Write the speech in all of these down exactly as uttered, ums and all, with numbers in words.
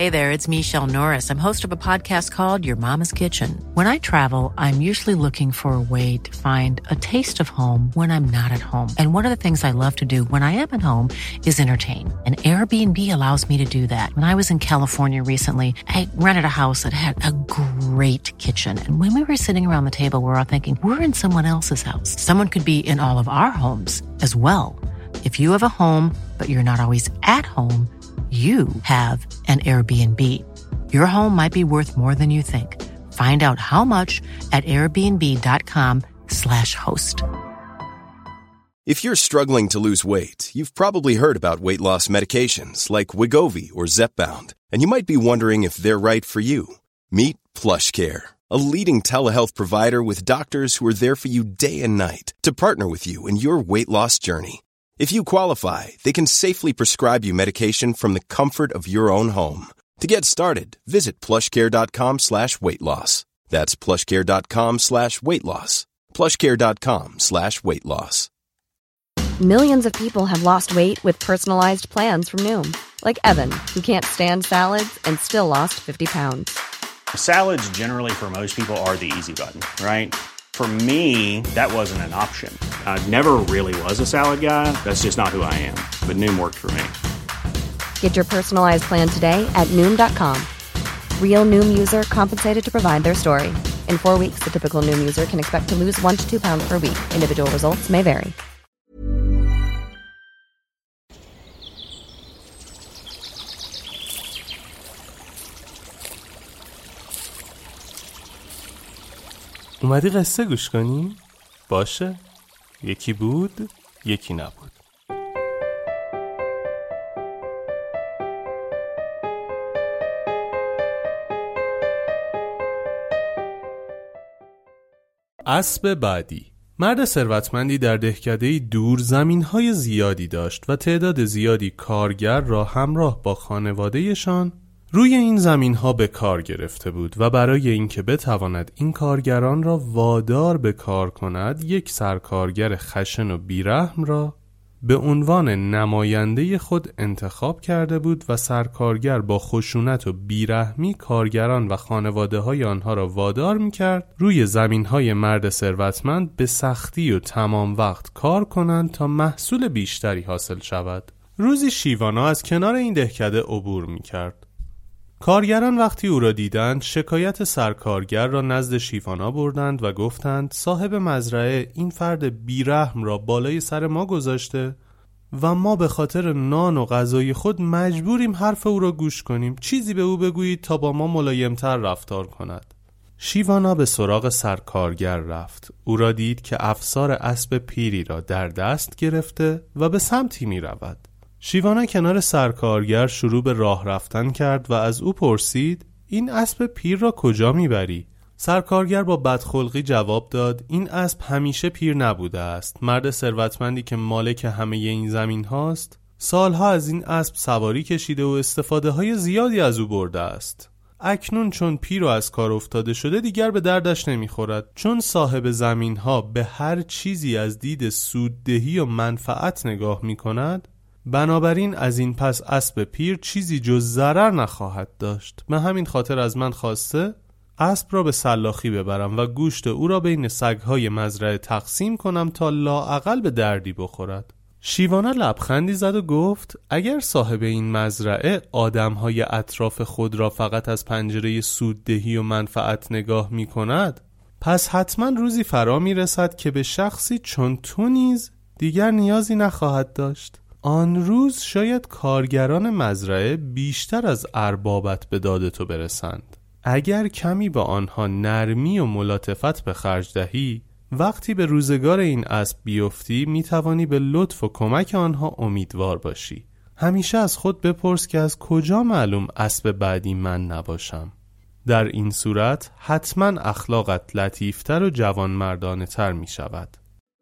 Hey there, it's Michelle Norris. I'm host of a podcast called Your Mama's Kitchen. When I travel, I'm usually looking for a way to find a taste of home when I'm not at home. And one of the things I love to do when I am at home is entertain. And Airbnb allows me to do that. When I was in California recently, I rented a house that had a great kitchen. And when we were sitting around the table, we were all thinking, we're in someone else's house. Someone could be in all of our homes as well. If you have a home, but you're not always at home, you have an Airbnb. Your home might be worth more than you think. Find out how much at airbnb.com slash host. If you're struggling to lose weight, you've probably heard about weight loss medications like Wegovy or Zepbound, and you might be wondering if they're right for you. Meet PlushCare, a leading telehealth provider with doctors who are there for you day and night to partner with you in your weight loss journey. If you qualify, they can safely prescribe you medication from the comfort of your own home. To get started, visit plushcare.com slash weight loss. That's plushcare.com slash weight loss. plushcare.com slash weight loss. Millions of people have lost weight with personalized plans from Noom. Like Evan, who can't stand salads and still lost fifty pounds. Salads generally for most people are the easy button, right? For me, that wasn't an option. I never really was a salad guy. That's just not who I am. But Noom worked for me. Get your personalized plan today at Noom dot com. Real Noom user compensated to provide their story. In four weeks, the typical Noom user can expect to lose one to two pounds per week. Individual results may vary. اومدی قصه گوش کنی؟ باشه. یکی بود، یکی نبود. اسب بعدی. مرد ثروتمندی در دهکده‌ای دور زمین‌های زیادی داشت و تعداد زیادی کارگر را همراه با خانواده‌شان روی این زمین‌ها به کار گرفته بود و برای اینکه بتواند این کارگران را وادار به کار کند، یک سرکارگر خشن و بیرحم را به عنوان نماینده خود انتخاب کرده بود و سرکارگر با خشونت و بیرحمی کارگران و خانواده‌های آنها را وادار می‌کرد روی زمین‌های مرد ثروتمند به سختی و تمام وقت کار کنند تا محصول بیشتری حاصل شود. روزی شیوانا از کنار این دهکده عبور می‌کرد. کارگران وقتی او را دیدند شکایت سرکارگر را نزد شیوانا بردند و گفتند صاحب مزرعه این فرد بیرحم را بالای سر ما گذاشته و ما به خاطر نان و غذای خود مجبوریم حرف او را گوش کنیم. چیزی به او بگویید تا با ما ملایمتر رفتار کند. شیوانا به سراغ سرکارگر رفت. او را دید که افسار اسب پیری را در دست گرفته و به سمتی می رود. شیوانا کنار سرکارگر شروع به راه رفتن کرد و از او پرسید این اسب پیر را کجا میبری؟ سرکارگر با بدخلقی جواب داد این اسب همیشه پیر نبوده است. مرد ثروتمندی که مالک همه این زمین هاست سالها از این اسب سواری کشیده و استفاده های زیادی از او برده است. اکنون چون پیر و از کار افتاده شده دیگر به دردش نمیخورد، چون صاحب زمین ها به هر چیزی از دید سوددهی و منفعت نگاه میکند. بنابراین از این پس اسب پیر چیزی جز ضرر نخواهد داشت. به همین خاطر از من خواسته اسب را به سلاخی ببرم و گوشت او را بین سگهای مزرعه تقسیم کنم تا لااقل به دردی بخورد. شیوانا لبخندی زد و گفت اگر صاحب این مزرعه آدمهای اطراف خود را فقط از پنجره سوددهی و منفعت نگاه می کند، پس حتما روزی فرا می رسد که به شخصی چون تو نیز دیگر نیازی نخواهد داشت. آن روز شاید کارگران مزرعه بیشتر از اربابت به داد تو برسند. اگر کمی با آنها نرمی و ملاطفت به خرج دهی، وقتی به روزگار این اسب بیفتی میتوانی به لطف و کمک آنها امیدوار باشی. همیشه از خود بپرس که از کجا معلوم اسب بعدی من نباشم. در این صورت حتما اخلاقت لطیفتر و جوانمردانه تر می شود.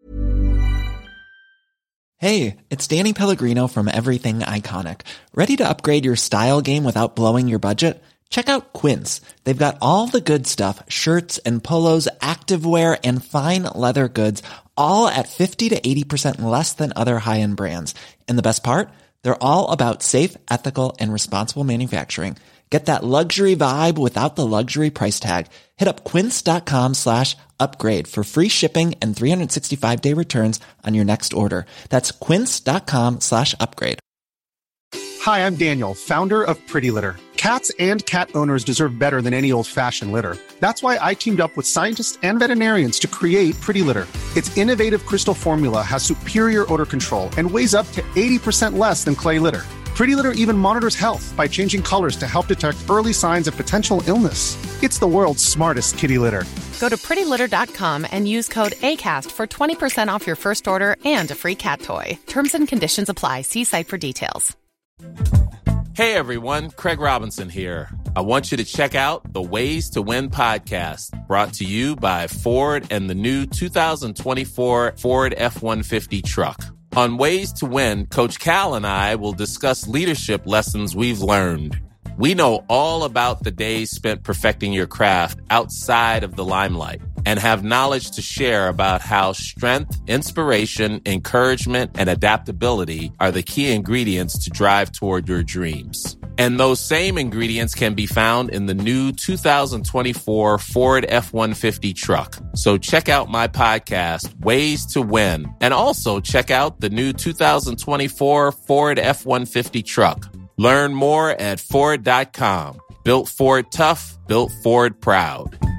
Hey, it's Danny Pellegrino from Everything Iconic. Ready to upgrade your style game without blowing your budget? Check out Quince. They've got all the good stuff, shirts and polos, activewear, and fine leather goods, all at fifty to eighty percent less than other high-end brands. And the best part? They're all about safe, ethical, and responsible manufacturing. Get that luxury vibe without the luxury price tag. Hit up quince.com slash upgrade for free shipping and three sixty-five day returns on your next order. That's quince.com slash upgrade. Hi, I'm Daniel, founder of Pretty Litter. Cats and cat owners deserve better than any old-fashioned litter. That's why I teamed up with scientists and veterinarians to create Pretty Litter. Its innovative crystal formula has superior odor control and weighs up to eighty percent less than clay litter. Pretty Litter even monitors health by changing colors to help detect early signs of potential illness. It's the world's smartest kitty litter. Go to pretty litter dot com and use code ACAST for twenty percent off your first order and a free cat toy. Terms and conditions apply. See site for details. Hey everyone, Craig Robinson here. I want you to check out the Ways to Win podcast, brought to you by Ford and the new two thousand twenty-four Ford F one fifty truck. On Ways to Win, Coach Cal and I will discuss leadership lessons we've learned. We know all about the days spent perfecting your craft outside of the limelight and have knowledge to share about how strength, inspiration, encouragement, and adaptability are the key ingredients to drive toward your dreams. And those same ingredients can be found in the new two thousand twenty-four Ford F one fifty truck. So check out my podcast, Ways to Win, and also check out the new two thousand twenty-four Ford F one fifty truck. Learn more at Ford dot com. Built Ford tough, built Ford proud.